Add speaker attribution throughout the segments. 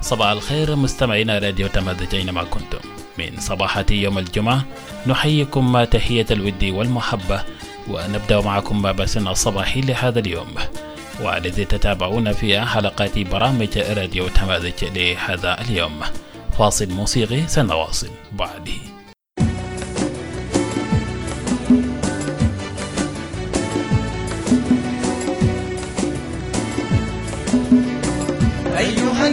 Speaker 1: صباح الخير مستمعينا راديو تمازج أينما كنتم. من صباحة يوم الجمعة نحييكم ما تحية الود والمحبة، ونبدأ معكم ما بثنا الصباحي لهذا اليوم، والذي تتابعون فيها حلقات برامج راديو تمازج لهذا اليوم. فاصل موسيقي سنواصل بعده.
Speaker 2: أيها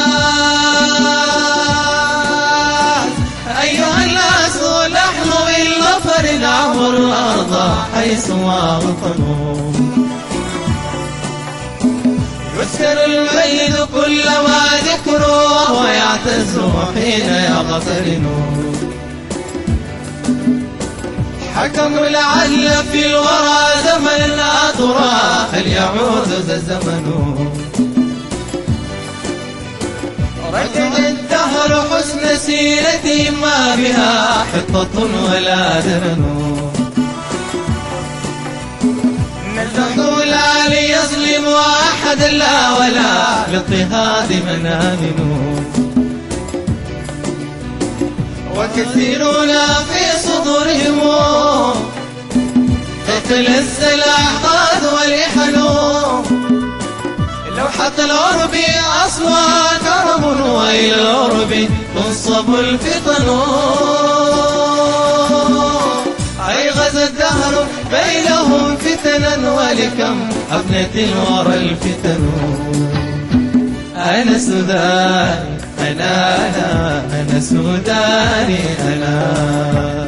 Speaker 2: الناس نحن بالمطر نعبر الأرض حيث ما وطنوا، يذكر الميت كلما ذكره ويعتز حين يغترن، حكموا لعل في الورى زمن أطرى هل يعود ذا الزمن، رجع الدهر حسن سيرتي ما بها حطة ولا درن، نلتقوا لا ليظلم أحد لا ولا لاضطهاد من آمنوا، وكثيرون في صدورهم تتلذ الأحقاد والإحنون، لوحة العرب أصلها كرم وإلى العرب تنصب الفطن، أي غزا الدهر بينهم فتنا ولكم أفنت الورى الفتن، أنا سوداني أنا سوداني أنا.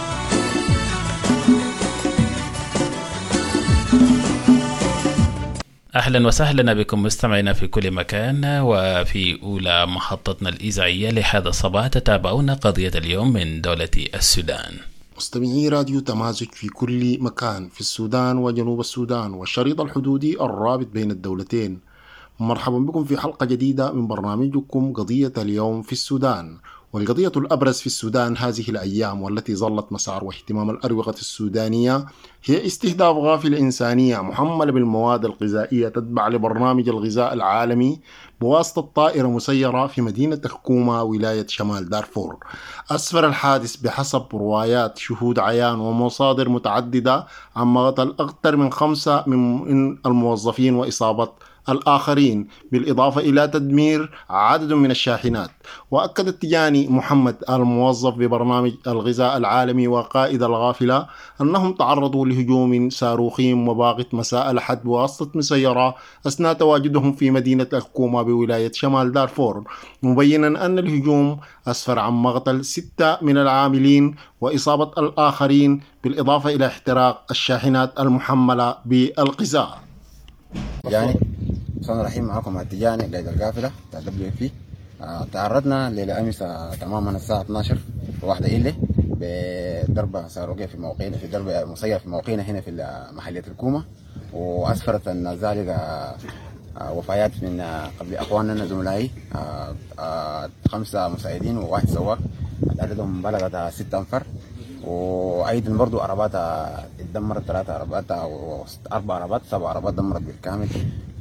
Speaker 1: أهلا وسهلا بكم مستمعينا في كل مكان، وفي أولى محطتنا الإذاعية لهذا الصباح تتابعون قضية اليوم من دولة السودان.
Speaker 3: مستمعي راديو تمازج في كل مكان في السودان وجنوب السودان والشريط الحدودي الرابط بين الدولتين، مرحبا بكم في حلقة جديدة من برنامجكم قضية اليوم في السودان. والقضية الأبرز في السودان هذه الأيام والتي ظلت مسار واهتمام الأروقة السودانية هي استهداف غافلة إنسانية محملة بالمواد الغذائية تتبع لبرنامج الغذاء العالمي بواسطة طائرة مسيرة في مدينة الكوما ولاية شمال دارفور. أسفر الحادث بحسب روايات شهود عيان ومصادر متعددة عن مقتل أكثر من 5 من الموظفين وإصابة الآخرين، بالإضافة إلى تدمير عدد من الشاحنات. وأكد التجاني محمد الموظف ببرنامج الغذاء العالمي وقائد الغافلة أنهم تعرضوا لهجوم صاروخي مباغت مساء الأحد بواسطة مسيرة أثناء تواجدهم في مدينة الكوما بولاية شمال دارفور، مبينا أن الهجوم أسفر عن مقتل 6 من العاملين وإصابة الآخرين، بالإضافة إلى احتراق الشاحنات المحملة بالغذاء.
Speaker 4: يعني الرحمن الرحيم، معكم التجاني قائد القافلة بتاع WFP. تعرضنا ليلة أمس تماما الساعة 12 واحدة إلا بضربة صاروخية في موقعنا، في ضربة مسيرة في موقعنا هنا في محلية الكومة، وأسفرت أن ذلك وفيات من قبل أخواننا زملائي 5 مساعدين وواحد سواق، عددهم بلغت 6 أنفار. وأيضا برضو عربات اتدمرت 3 عربات و4 عربات 7 عربات دمرت بالكامل،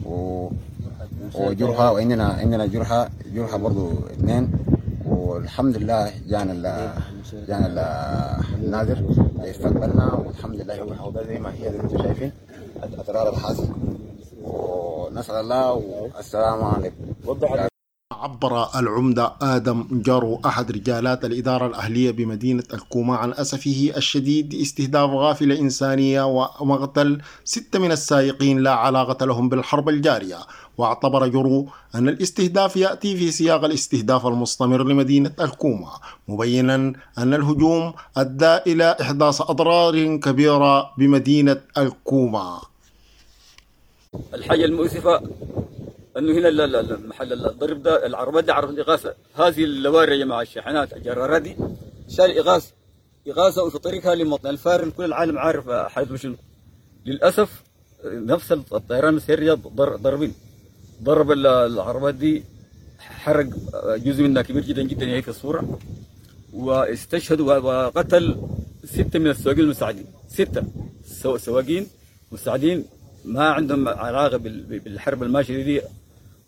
Speaker 4: وجرحى وعندنا جرحى برضو 2. والحمد لله جانا الناظر استقبلنا، والحمد لله هو الحوضة زي ما هي زي ما انتم شايفين أضرار الحاصل، ونسأل الله والسلام عليكم.
Speaker 3: عبر العمدة آدم جارو أحد رجالات الإدارة الأهلية بمدينة الكوما عن أسفه الشديد لاستهداف غافلة إنسانية ومقتل 6 من السائقين لا علاقة لهم بالحرب الجارية. واعتبر جرو أن الاستهداف يأتي في سياق الاستهداف المستمر لمدينة الكوما، مبينا أن الهجوم أدى إلى إحداث أضرار كبيرة بمدينة الكوما.
Speaker 5: الحاجة المؤسفة انه هنا المحل الضرب ده العربات دي عربة اغاثة، هذه اللواري يا جماعة الشاحنات الجرارات دي شال اغاثة وفي طريقها لموطن الفارن، كل العالم عارف حيث شنو. للاسف نفس الطيران السرية ضرب العربات دي، حرق جزء منها كبير جدا جدا هي في الصورة، واستشهد وقتل 6 من السواقين المساعدين، 6 سواقين مساعدين ما عندهم علاقة بالحرب الماشية دي،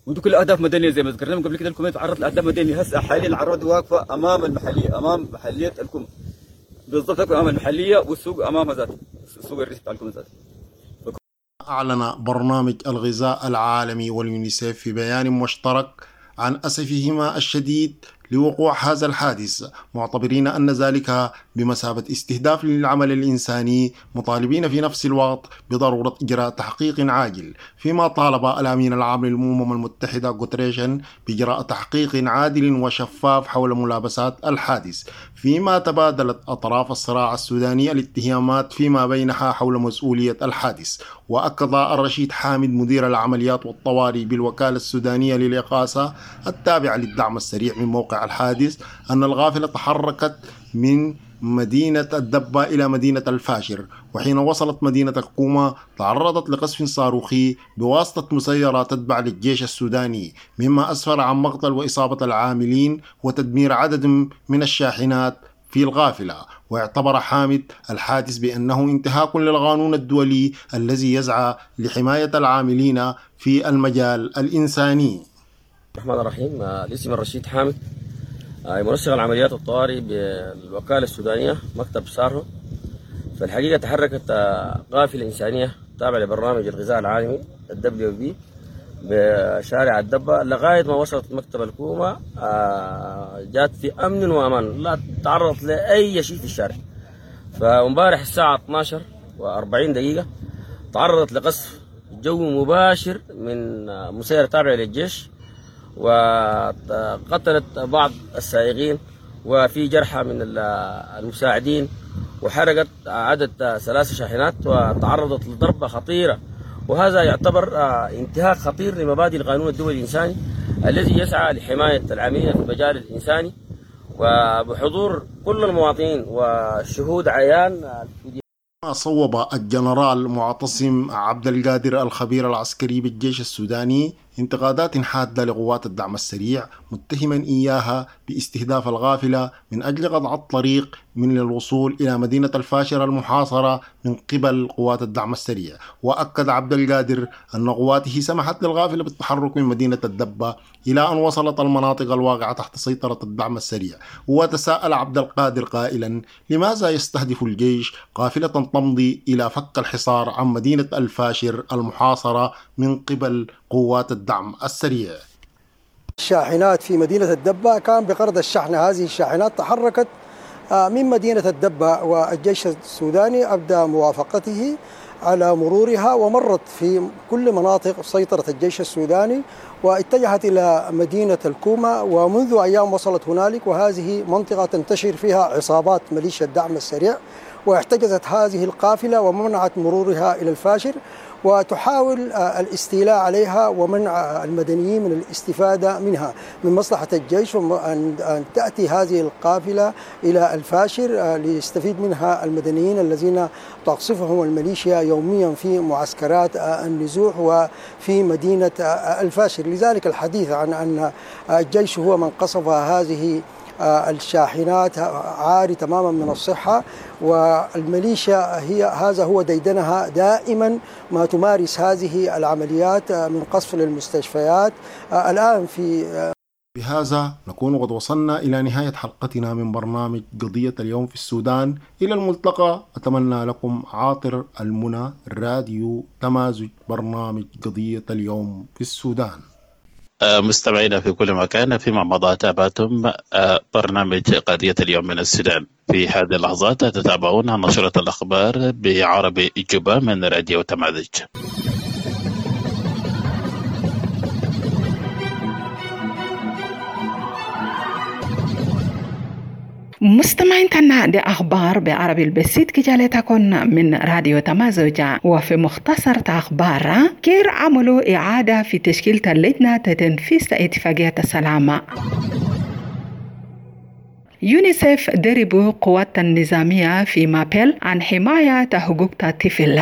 Speaker 5: ودي كل اهداف مدنيه زي ما ذكرنا قبل كده. الكوم تعرض لاهداف مدنيه. هسه حاليا العربه دي واقفه امام المحليه، امام محليه الكوم بالضبط، امام المحليه والسوق امام ذاته، السوق الرئيسي بتاع الكوم ذاته.
Speaker 3: أعلن برنامج الغذاء العالمي واليونيسيف في بيان مشترك عن أسفهما الشديد لوقوع هذا الحادث، معتبرين أن ذلك بمثابة استهداف للعمل الإنساني، مطالبين في نفس الوقت بضرورة إجراء تحقيق عاجل. فيما طالب الأمين العام للأمم المتحدة غوتريش بإجراء تحقيق عادل وشفاف حول ملابسات الحادث، فيما تبادلت أطراف الصراع السوداني الاتهامات فيما بينها حول مسؤولية الحادث. وأكد الرشيد حامد مدير العمليات والطوارئ بالوكالة السودانية للإغاثة التابعة للدعم السريع من موقع الحادث أن الغافلة تحركت من مدينة الدبة إلى مدينة الفاشر، وحين وصلت مدينة الكومة تعرضت لقصف صاروخي بواسطة مسيرة تتبع للجيش السوداني، مما أسفر عن مقتل وإصابة العاملين وتدمير عدد من الشاحنات في الغافلة. واعتبر حامد الحادث بأنه انتهاك للقانون الدولي الذي يسعى لحماية العاملين في المجال الإنساني.
Speaker 6: الرحمن الرحيم. الاسم الرشيد حامد، منسق العمليات الطوارئ بالوكالة السودانية مكتب سارو. في الحقيقة تحركت قافلة إنسانية تابعة لبرنامج الغذاء العالمي WFP بشارع الدبة لغاية ما وصلت مكتب الكومة. جات في أمن وأمان، لا تعرضت لأي شيء في الشارع. فمبارح الساعة 12:40 تعرضت لقصف جوي مباشر من مسيرة تابعة للجيش، وقتلت بعض السائقين وفي جرحى من المساعدين، وحرقت عدد 3 شاحنات وتعرضت لضربة خطيرة. وهذا يعتبر انتهاك خطير لمبادئ القانون الدولي الإنساني الذي يسعى لحماية العاملين في المجال الإنساني، وبحضور كل المواطنين وشهود عيان.
Speaker 3: صوب الجنرال معتصم عبد القادر الخبير العسكري بالجيش السوداني انتقادات حادة لقوات الدعم السريع، متهما إياها باستهداف الغافلة من أجل قطع الطريق من الوصول إلى مدينة الفاشر المحاصرة من قبل قوات الدعم السريع. وأكد عبد القادر أن قواته سمحت للغافلة بالتحرك من مدينة الدبة إلى أن وصلت المناطق الواقعة تحت سيطرة الدعم السريع. وتساءل عبد القادر قائلا: لماذا يستهدف الجيش قافلة تمضي إلى فك الحصار عن مدينة الفاشر المحاصرة من قبل قوات الدعم السريع؟
Speaker 7: الشاحنات في مدينة الدبة كان بقرض الشحن. هذه الشاحنات تحركت من مدينة الدبة، والجيش السوداني أبدى موافقته على مرورها ومرت في كل مناطق سيطرة الجيش السوداني واتجهت إلى مدينة الكومة، ومنذ أيام وصلت هنالك، وهذه منطقة تنتشر فيها عصابات ميليشيا الدعم السريع، واحتجزت هذه القافلة ومنعت مرورها إلى الفاشر، وتحاول الاستيلاء عليها ومنع المدنيين من الاستفادة منها. من مصلحة الجيش أن تأتي هذه القافلة إلى الفاشر ليستفيد منها المدنيين الذين تقصفهم الميليشيا يوميا في معسكرات النزوح وفي مدينة الفاشر. لذلك الحديث عن أن الجيش هو من قصف هذه الشاحنات عاري تماما من الصحة، والميليشيا هذا هو ديدنها دائما ما تمارس هذه العمليات من قصف للمستشفيات. الآن
Speaker 3: بهذا نكون قد وصلنا إلى نهاية حلقتنا من برنامج قضية اليوم في السودان. إلى الملتقى. أتمنى لكم عاطر المنى، راديو تمازج، برنامج قضية اليوم في السودان.
Speaker 1: مستمعينا في كل مكان، فيما مضى تابعتم برنامج قضية اليوم من السودان. في هذه اللحظات تتابعون نشرة الأخبار بعربي جوبا من راديو تمازج.
Speaker 8: مستمعين تنا دي أخبار بعربي البسيط كجالتكن من راديو تمازج. وفي مختصر أخبار كير عملوا إعادة في تشكيل اللجنة تنفيذ اتفاقية السلام. يونيسيف دربوا قوات النظامية في مابل عن حماية حقوق الطفل.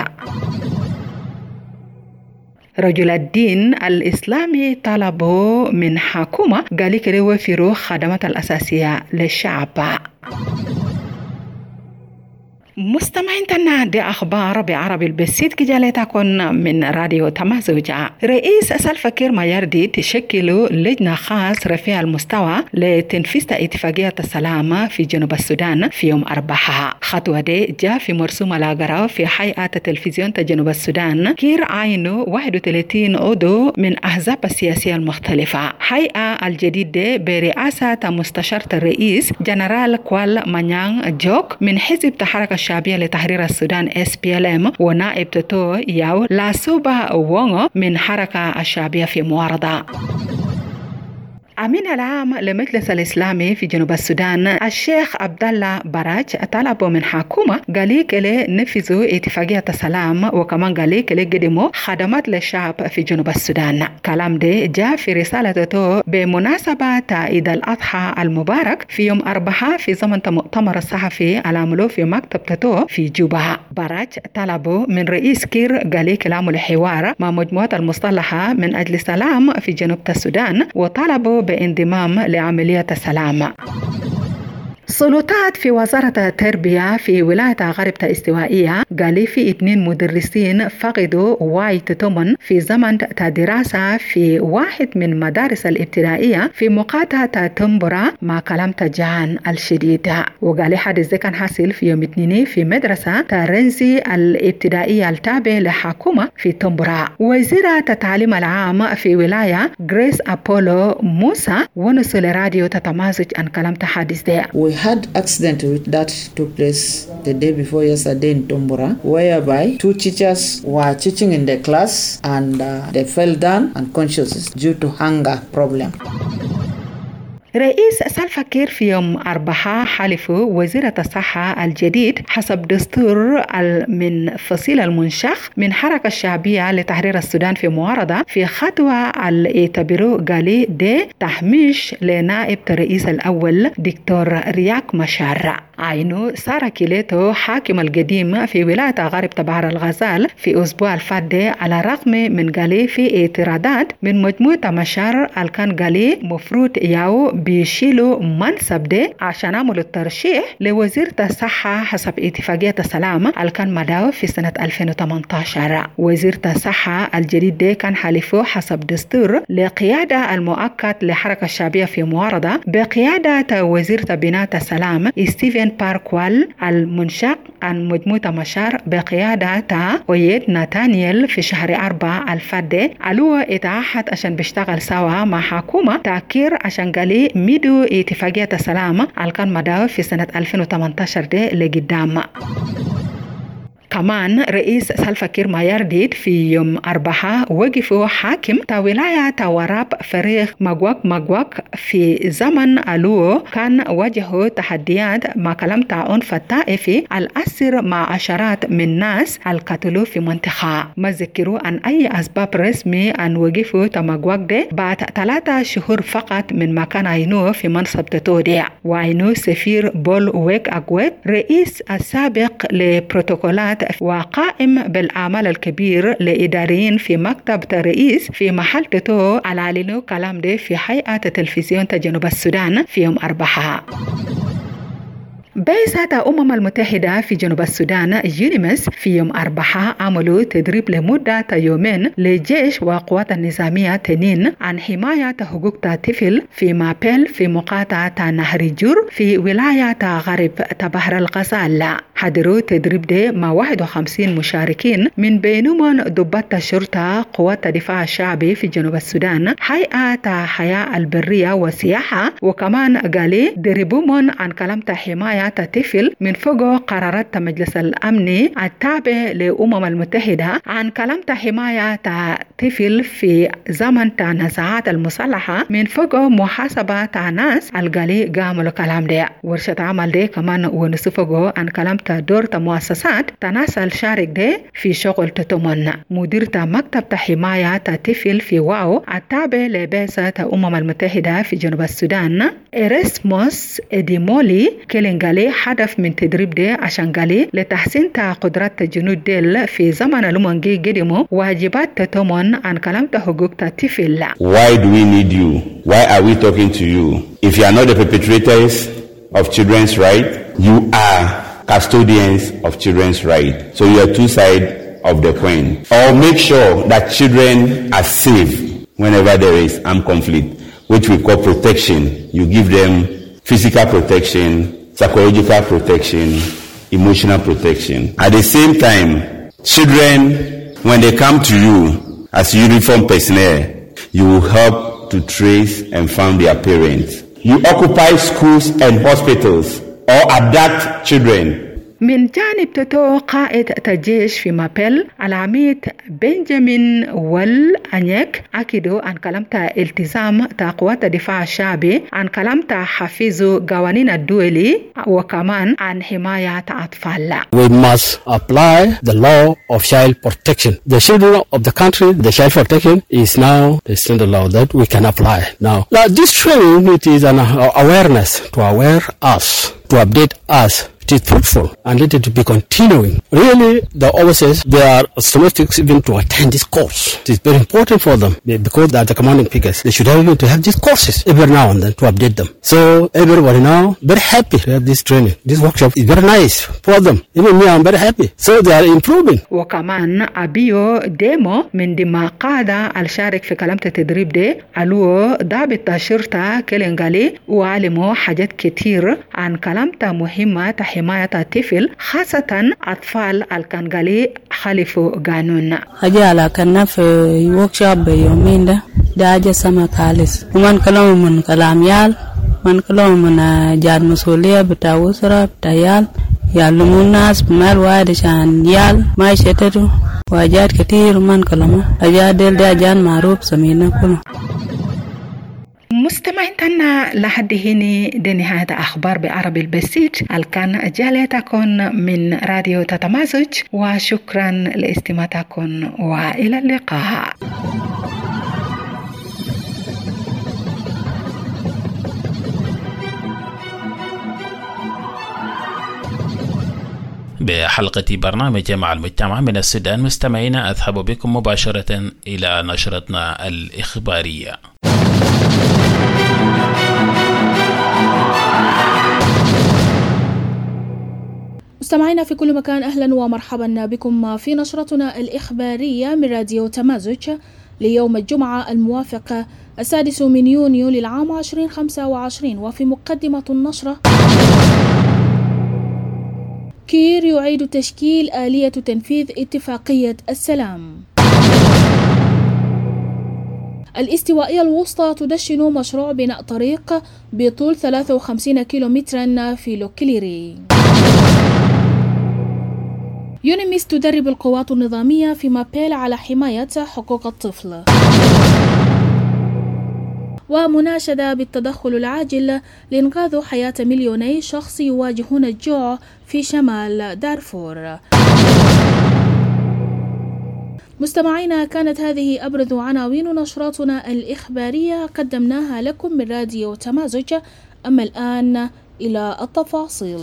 Speaker 8: رجل الدين الإسلامي طلبوا من حكومة قال يوفروا خدمات الأساسية للشعب. مستمعين دي أخبار بعربي البسيط كجالتكن من راديو تمازوجة. رئيس سلفا كير مايارديت تشكل لجنة خاص رفيع المستوى لتنفيذ اتفاقية السلام في جنوب السودان في يوم 4. خطوة دي جاء في مرسوم الأقرار في هيئة تلفزيون جنوب السودان كير عينه 31 عضو من أحزاب السياسية المختلفة. هيئة الجديد دي برئاسة مستشار الرئيس جنرال كوال مانيان جوك من حزب الحركة الشعبية لتحرير السودان SPLM ونائب توتو ياو لاسوبا وونغو من حركة الشعبية في معارضة. أمين العام لمجلس الإسلامي في جنوب السودان الشيخ عبد الله براج طلبوا من حكومة قاليك نفذوا اتفاقية السلام وكمان قاليك قدموا خدمات للشعب في جنوب السودان. كلام ده جاء في رسالته بمناسبة عيد الأضحى المبارك في يوم 4 في زمن مؤتمر الصحفي العملوا في مكتب توتو في جوبا. براج طلبوا من رئيس كير قاليك العمل حوار مع مجموعة المصطلحة من أجل السلام في جنوب السودان وطلبوا بانضمام لعملية السلام. سلطات في وزارة التربية في ولاية غرب الاستوائية قال في 2 مدرسين فقدوا وعي تماما في زمن دراسة في واحد من مدارس الابتدائية في مقاطعة تمبرا مع كلام تجعان الشديد. وقال حادث كان حاصل في يوم 2 في مدرسة ترنزي الابتدائية التابعة لحكومة في تمبرا. وزيرة التعليم العام في ولاية غريس أبولو موسى ونسل راديو تتمازج عن كلام حادث ده.
Speaker 9: We had accident that took place the day before yesterday in Tombora, whereby 2 teachers were teaching in the class and they fell down unconscious due to hunger problem.
Speaker 8: رئيس سلفا كير في يوم 4 حلف وزيرة الصحة الجديد حسب دستور من فصيل المنشخ من حركة الشعبية لتحرير السودان في معارضة في خطوة اعتبروا قالي دي تحميش لنائب الرئيس الأول دكتور رياك مشار. عينو سارة كيليتو حاكم القديم في ولاية غرب بحر الغزال في أسبوع الفادي على الرغم من قالي في اعتراضات من مجموعة مشار الكان قالي مفروض ياو بيشيلوا منصب ده عشان عملوا الترشيح لوزيرة الصحة حسب اتفاقية السلام الكان مداو في سنة 2018. وزيرة الصحة الجديد ده كان حلفه حسب دستور لقيادة المؤقت لحركة الشعبية في معارضة بقيادة وزيرة بناء السلام ستيفن باركوال المنشق عن مجموعة مشار بقيادة ويد ناتانيال في شهر 4 الفادي علوه اتعهد عشان بيشتغل سوا مع حكومة تأكير عشان قالي ميدو اتفاقية السلام الكان مداو في سنة 2018 ده لقدام. كمان رئيس سلفا كير مايارديت في يوم 4 وقفوا حاكم ولاية وراب فريق مقوق في زمن ألو كان واجهوا تحديات مع كلام عنف الطائفي الأثر مع عشرات من ناس القتلوا في منطقة. ما ذكروا عن أي أسباب رسمي أن وقفوا مقوق ده بعد 3 شهور فقط من ما كان عينوه في منصب تتودع. وعينوه سفير بول ويك أقويت رئيس السابق لبروتوكولات وقائم بالأعمال الكبير لإداريين في مكتب الرئيس في محل تتو على كلام ده في هيئة تلفزيون جنوب السودان في يوم 4. بعثة المتحدة في جنوب السودان يونيمس في يوم 4 عملوا تدريب لمدة يومين للجيش وقوات النظامية تنين عن حماية حقوق الطفل في مابيل في مقاطعة نهر جور في ولاية غرب بحر الغزال. حضروا تدريب ده مع 51 مشاركين من بينهم ضباط الشرطة قوات الدفاع الشعبي في جنوب السودان هيئة حياة البرية والسياحة وكمان قالي دربوهم عن كلام حماية الطفل من فوق قرارات مجلس الأمن التابع للأمم المتحدة عن كلام حماية الطفل في زمن النزاعات المسلحة من فوق محاسبة ناس القالي قاموا كلام ده. ورشة عمل ده كمان ونسفقوا عن كلام دور مؤسسات تناس الشارك ده في شغل تتمنى. مدير مكتب حماية الطفل في واو التابع لبعثة الأمم المتحدة في جنوب السودان إريسموس إديمولي كلينغالي هدف من تدريب ده عشان قالي لتحسين قدرات الجنود ديل في زمن المنجي قدموا واجبات تتمن عن كلام حقوق الطفل.
Speaker 10: Why do we need you? Why are we talking to you? If you are not the perpetrators of children's rights, you are custodians of children's rights. So you are two sides of the coin. Or make sure that children are safe whenever there is armed conflict, which we call protection. You give them physical protection, psychological protection, emotional protection. At the same time, children, when they come to you as uniformed personnel, you will help to trace and find their parents. You occupy schools and hospitals or abduct children.
Speaker 8: من جانب توتو قائد الجيش في مابيل العميد بنجامين والأنيك أكدوا عن كلمة التزام قوات الدفاع الشعبي عن كلمة حفظ قوانين الدولي وكمان عن حماية أطفال.
Speaker 11: We must apply the law of child protection. The children of the country, the child protection is now the standard law that we can apply now. Now this training, it is an awareness to aware us, to update us. It is fruitful and let it be continuing. Really, the officers, they are systematic even to attend this course. It is very important for them because they are the commanding figures. They should have these courses every now and then to update them. So everybody now very happy to have this training. This workshop is very nice for them. Even me, I'm very happy. So they are improving.
Speaker 8: وكمان أبيو ديمو من دماء قادة الشارك في كلمة التدريب دي ألو ضابط الشرطة كلينغالي وعلموا حاجات كتير عن كلمة مهمة حماية الطفل خاصة أطفال الكنغالي خلفوا قانون.
Speaker 12: حاجة على كنا في وركشوب يومين ده حاجة سما خالص ومن كلام من كلام يال من كلام من جاد مسؤولية بتاع أسرة بتاع يال يعلمون الناس بمال واحد عشان يال ما يشتتوا وحاجات كتير من كلامه حاجات ده جان معروف سمينا كله.
Speaker 8: مستمعينا لحد هنا دي نهاية أخبار بعربي البسيط الكان جالتكم من راديو تتمازج وشكرا لاستماعكم وإلى اللقاء.
Speaker 1: بحلقة برنامج مع المجتمع من السودان مستمعينا أذهب بكم مباشرة إلى نشرتنا الإخبارية.
Speaker 13: مستمعينا في كل مكان أهلا ومرحبا بكم في نشرتنا الإخبارية من راديو تمازج ليوم الجمعة الموافق 6 يونيو للعام 2025. وفي مقدمة النشرة: كير يعيد تشكيل آلية تنفيذ اتفاقية السلام. الاستوائية الوسطى تدشن مشروع بناء طريق بطول 53 كيلومترا في لوكليري. يونيميس تدرب القوات النظامية في مابيل على حماية حقوق الطفل. ومناشدة بالتدخل العاجل لإنقاذ حياة مليوني شخص يواجهون الجوع في شمال دارفور. مستمعينا، كانت هذه أبرز عناوين نشراتنا الإخبارية قدمناها لكم من راديو تمازج. أما الآن إلى التفاصيل.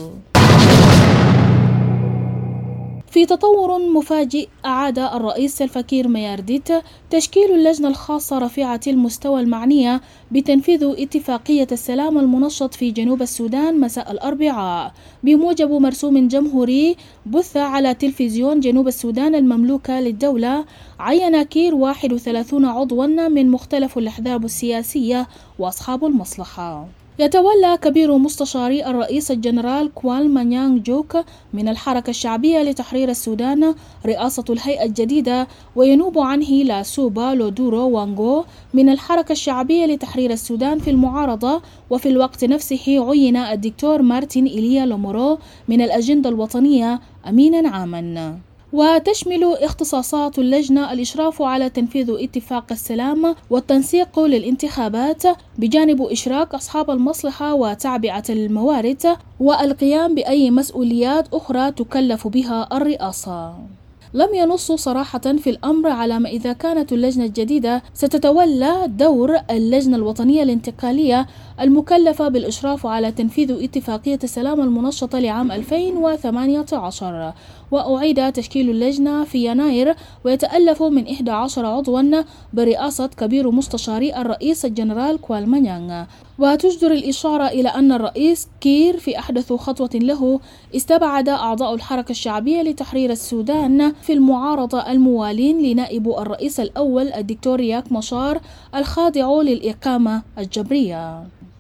Speaker 13: في تطور مفاجئ أعاد الرئيس سلفا كير ميارديت تشكيل اللجنة الخاصة رفيعة المستوى المعنية بتنفيذ اتفاقية السلام المنشط في جنوب السودان مساء الأربعاء. بموجب مرسوم جمهوري بث على تلفزيون جنوب السودان المملوكة للدولة، عين كير 31 عضوا من مختلف الأحزاب السياسية وأصحاب المصلحة. يتولى كبير مستشاري الرئيس الجنرال كوال مانيانغ جوك من الحركة الشعبية لتحرير السودان رئاسة الهيئة الجديدة، وينوب عنه لاسوبا لودورو وانغو من الحركة الشعبية لتحرير السودان في المعارضة. وفي الوقت نفسه عين الدكتور مارتن إيليا لومورو من الأجندة الوطنية أمينا عاما. وتشمل اختصاصات اللجنة الإشراف على تنفيذ اتفاق السلام والتنسيق للانتخابات بجانب إشراك أصحاب المصلحة وتعبئة الموارد والقيام بأي مسؤوليات أخرى تكلف بها الرئاسة. لم ينصوا صراحة في الأمر على ما إذا كانت اللجنة الجديدة ستتولى دور اللجنة الوطنية الانتقالية المكلفة بالإشراف على تنفيذ اتفاقية السلام المنشطة لعام 2018. وأعيد تشكيل اللجنة في يناير، ويتألف من 11 عضوا برئاسة كبير مستشاري الرئيس الجنرال كوالمانيانغ. وتجدر الإشارة إلى أن الرئيس كير في أحدث خطوة له استبعد أعضاء الحركة الشعبية لتحرير السودان في المعارضة الموالين لنائب الرئيس الأول الدكتور رياك مشار الخاضع للإقامة الجبرية.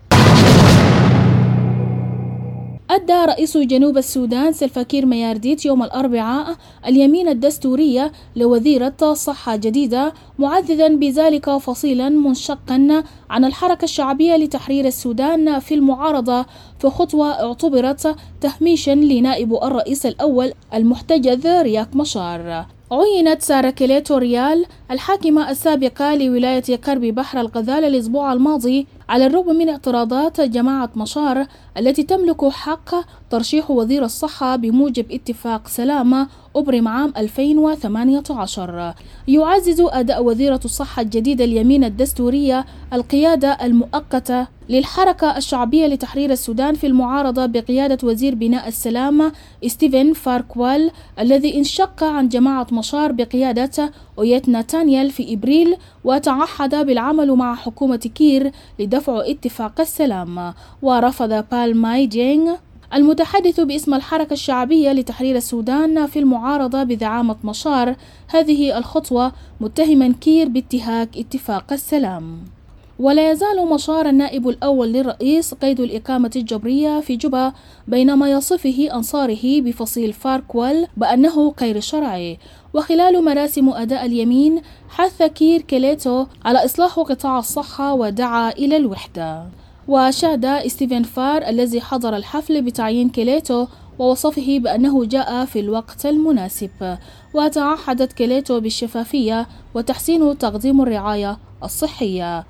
Speaker 13: أدى رئيس جنوب السودان سلفاكير ميارديت يوم الأربعاء اليمين الدستورية لوزيرة صحة جديدة، معززا بذلك فصيلا منشقا عن الحركة الشعبية لتحرير السودان في المعارضة، في خطوة اعتبرت تهميشا لنائب الرئيس الأول المحتجز رياك مشار. عينت سارة كيليتو ريال الحاكمة السابقة لولاية كرب بحر الغزال الأسبوع الماضي على الرغم من اعتراضات جماعة مشار التي تملك حق ترشيح وزير الصحة بموجب اتفاق سلامة أبرم عام 2018. يعزز أداء وزيرة الصحة الجديدة اليمين الدستورية القيادة المؤقتة للحركة الشعبية لتحرير السودان في المعارضة بقيادة وزير بناء السلام ستيفن فاركوال الذي انشق عن جماعة مشار بقيادة أويت ناتانيال في إبريل، وتعهد بالعمل مع حكومة كير لدفع اتفاق السلام. ورفض بال ماي جينغ المتحدث باسم الحركة الشعبية لتحرير السودان في المعارضة بزعامة مشار هذه الخطوة، متهما كير بانتهاك اتفاق السلام. ولا يزال مشار النائب الأول للرئيس قيد الإقامة الجبرية في جوبا، بينما يصفه أنصاره بفصيل فاركوال بأنه غير شرعي. وخلال مراسم أداء اليمين حث كير كيليتو على إصلاح قطاع الصحة ودعا إلى الوحدة. وشاد ستيفن فار الذي حضر الحفل بتعيين كيليتو ووصفه بأنه جاء في الوقت المناسب. وتعهدت كيليتو بالشفافية وتحسين تقديم الرعاية الصحية.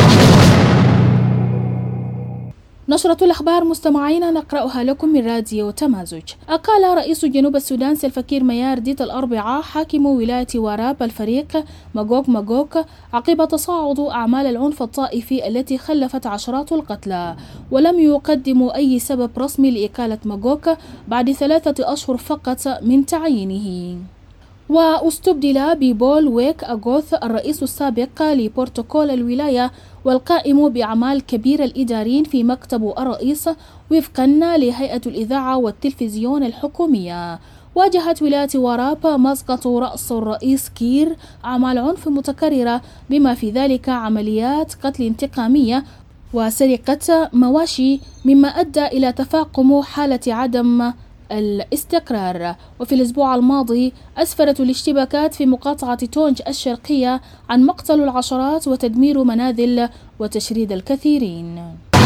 Speaker 13: نشرة الأخبار مستمعينا نقرأها لكم من راديو تمازج. أقال رئيس جنوب السودان سلفاكير ميارديت الأربعاء حاكم ولاية واراب الفريق ماغوك ماغوك عقب تصاعد أعمال العنف الطائفي التي خلفت عشرات القتلى، ولم يقدموا أي سبب رسمي لإقالة ماغوك بعد 3 أشهر فقط من تعيينه. واستبدل ببول ويك أغوث الرئيس السابق لبروتوكول الولاية والقائم بأعمال كبير الإداريين في مكتب الرئيس وفقا لهيئة الإذاعة والتلفزيون الحكومية. واجهت ولاية واراب مسقط رأس الرئيس كير أعمال عنف متكررة بما في ذلك عمليات قتل انتقامية وسرقة مواشي، مما أدى إلى تفاقم حالة عدم الاستقرار. وفي الأسبوع الماضي أسفرت الاشتباكات في مقاطعة تونج الشرقية عن مقتل العشرات وتدمير منازل وتشريد الكثيرين.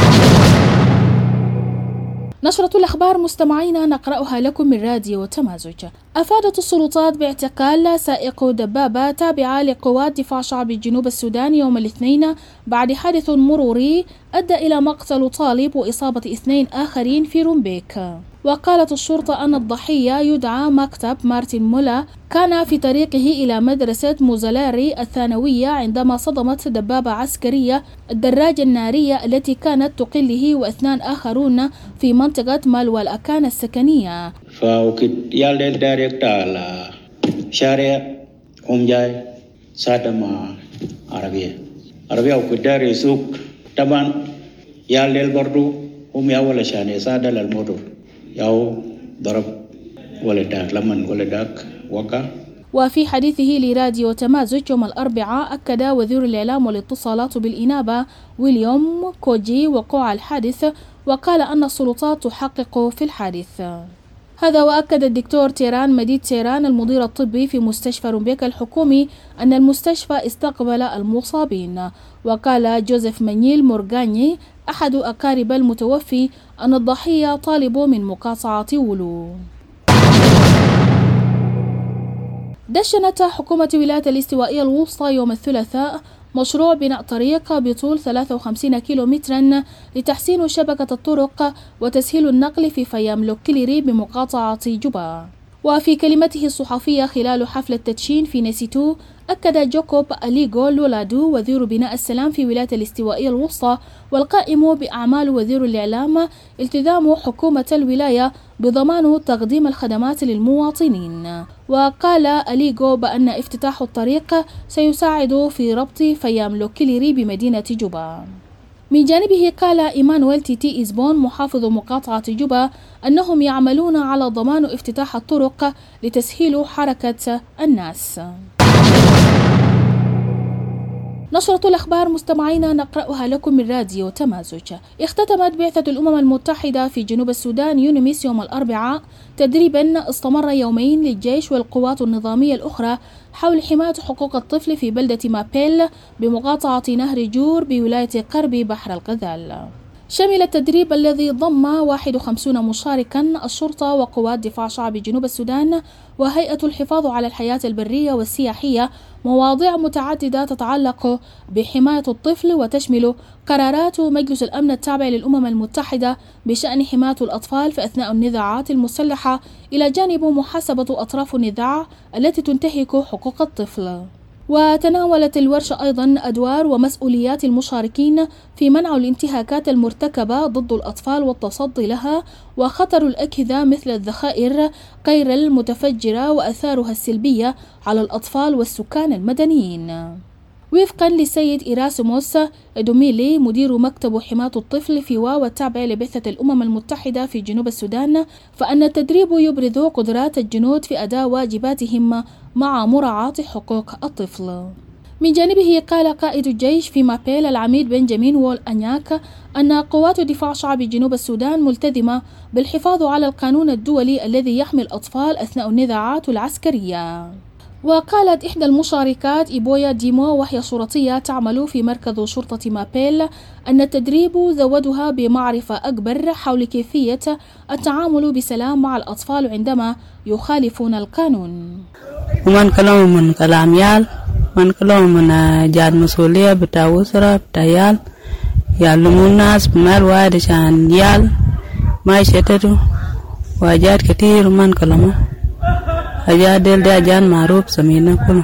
Speaker 13: نشرة الأخبار مستمعينا نقرأها لكم من راديو تمازج. أفادت السلطات باعتقال سائق دبابة تابعة لقوات دفاع شعب جنوب السودان يوم الاثنين بعد حادث مروري أدى إلى مقتل طالب وإصابة 2 آخرين في رومبيك. وقالت الشرطة أن الضحية يدعى مكتب مارتن مولا كان في طريقه إلى مدرسة موزلاري الثانوية عندما صدمت دبابة عسكرية الدراجة النارية التي كانت تقله و2 آخرون في منطقة مالوى الأكان السكنية.
Speaker 14: فوكت يالدل دايركت على شارع أمجاي سادما عربية وكداري سوق طبعا يالدل برضو هم ياول شاني سادل الموتور ياو ضرب ولداك لمن ولداك وقع.
Speaker 13: وفي حديثه لراديو تمازج يوم الأربعاء أكد وزير الإعلام والاتصالات بالإنابة ويليام كوجي وقوع الحادث، وقال أن السلطات تحقق في الحادث. هذا وأكد الدكتور تيران مديد تيران المدير الطبي في مستشفى رومبيك الحكومي أن المستشفى استقبل المصابين. وقال جوزيف مانييل مورغاني أحد أقارب المتوفي أن الضحية طالب من مقاطعة ولو. دشنت حكومة ولاية الاستوائية الوسطى يوم الثلاثاء مشروع بناء طريق بطول 53 كيلومترا لتحسين شبكة الطرق وتسهيل النقل في فيام لوكيليري بمقاطعة جوبا. وفي كلمته الصحفية خلال حفل التدشين في نسيتو، أكد جوكوب أليغو لولادو وزير بناء السلام في ولاية الاستوائية الوسطى والقائم بأعمال وزير الإعلام التزام حكومة الولاية بضمان تقديم الخدمات للمواطنين. وقال أليغو بأن افتتاح الطريق سيساعد في ربط فيام لوكيليري بمدينة جوبا. من جانبه قال إيمانويل تيتي إزبون محافظ مقاطعة جوبا أنهم يعملون على ضمان افتتاح الطرق لتسهيل حركة الناس. نشرة الأخبار مستمعينا نقرأها لكم من راديو تمازج. اختتمت بعثة الأمم المتحدة في جنوب السودان يونميس يوم الأربعاء تدريبا استمر يومين للجيش والقوات النظامية الأخرى حول حماية حقوق الطفل في بلدة مابيل بمقاطعة نهر جور بولاية قرب بحر الغزال. شمل التدريب الذي ضم 51 مشاركا الشرطة وقوات دفاع شعب جنوب السودان وهيئة الحفاظ على الحياة البرية والسياحية مواضيع متعددة تتعلق بحماية الطفل وتشمل قرارات مجلس الأمن التابع للأمم المتحدة بشأن حماية الأطفال في أثناء النزاعات المسلحة إلى جانب محاسبة أطراف النزاع التي تنتهك حقوق الطفل. وتناولت الورشة أيضا أدوار ومسؤوليات المشاركين في منع الانتهاكات المرتكبة ضد الأطفال والتصدي لها وخطر الأكهذة مثل الذخائر غير المتفجرة وأثارها السلبية على الأطفال والسكان المدنيين. وفقا للسيد إيراسموس دوميلي مدير مكتب حماية الطفل في واو التابع لبعثة الأمم المتحدة في جنوب السودان، فأن التدريب يبرز قدرات الجنود في أداء واجباتهم مع مراعاة حقوق الطفل. من جانبه قال قائد الجيش في مابيل العميد بنجامين وول أنياك أن قوات دفاع شعب جنوب السودان ملتزمة بالحفاظ على القانون الدولي الذي يحمي الأطفال أثناء النزاعات العسكرية. وقالت إحدى المشاركات إيبويا ديمو وهي شرطية تعمل في مركز شرطة مابيل أن التدريب زودها بمعرفة أكبر حول كيفية التعامل بسلام مع الأطفال عندما يخالفون القانون.
Speaker 12: ومن كلام من كلام يال من كلام من جاد مسؤولية بتاع أسرة بتاع يال يعلمون الناس بمال واحد عشان يال ما يشتتوا وحاجات كتير من كلامه حاجات ديل ده جان معروف سمينا كله.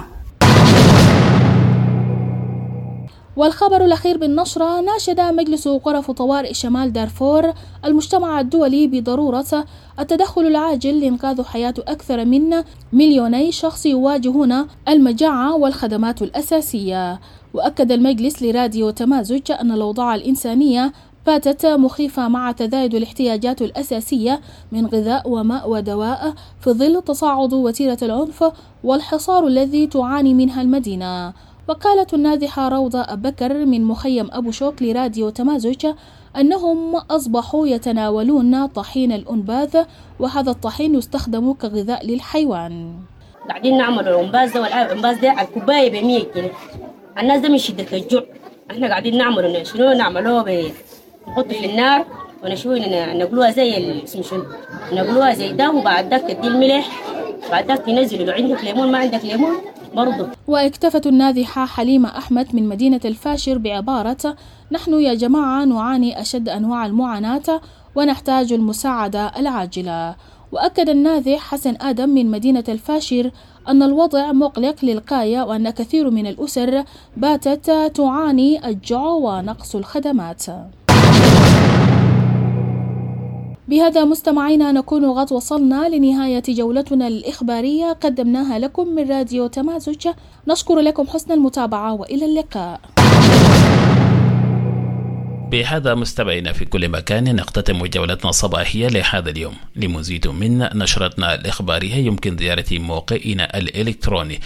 Speaker 13: والخبر الأخير بالنشرة ناشد مجلس غرف طوارئ شمال دارفور المجتمع الدولي بضرورة التدخل العاجل لإنقاذ حياة أكثر من 2 مليون شخص يواجهون المجاعة والخدمات الأساسية. وأكد المجلس لراديو تمازج أن الأوضاع الإنسانية باتت مخيفة مع تزايد الاحتياجات الأساسية من غذاء وماء ودواء في ظل تصاعد وتيرة العنف والحصار الذي تعاني منها المدينة. وقالت النازحة روضة أبكر من مخيم أبو شوك لراديو تمازج أنهم أصبحوا يتناولون طحين الأنباذ وهذا الطحين يستخدم كغذاء للحيوان.
Speaker 15: قاعدين نعمل الأنباذ ده والأنباذ ده على الكوباية ب100 جنيه. الناس ده من شدة الجوع. احنا قاعدين نعمله شنو نعملوه نحط في النار ونشوي نقلوها زي اسمه شنو نقلوها زي ده وبعد ذاك تدي الملح بعد ذاك تنزل لو عندك ليمون ما عندك ليمون برضه.
Speaker 13: واكتفت النازحة حليمة أحمد من مدينة الفاشر بعبارة نحن يا جماعة نعاني أشد أنواع المعاناة ونحتاج المساعدة العاجلة. وأكد النازح حسن آدم من مدينة الفاشر أن الوضع مقلق للغاية وأن كثير من الأسر باتت تعاني الجوع ونقص الخدمات. بهذا مستمعينا نكون قد وصلنا لنهاية جولتنا الإخبارية قدمناها لكم من راديو تمازج. نشكر لكم حسن المتابعة وإلى اللقاء.
Speaker 1: بهذا مستمعينا في كل مكان نختتم جولتنا الصباحية لهذا اليوم. لمزيد من نشرتنا الإخبارية يمكن زيارة موقعنا الإلكتروني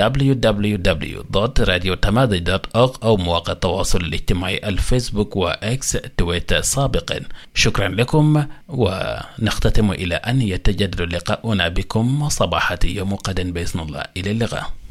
Speaker 1: www.radiotamazj.org أو مواقع التواصل الاجتماعي الفيسبوك وإكس تويتر سابقا. شكرا لكم ونختتم إلى أن يتجدد لقاؤنا بكم صباحة يوم غد بإذن الله. إلى اللقاء.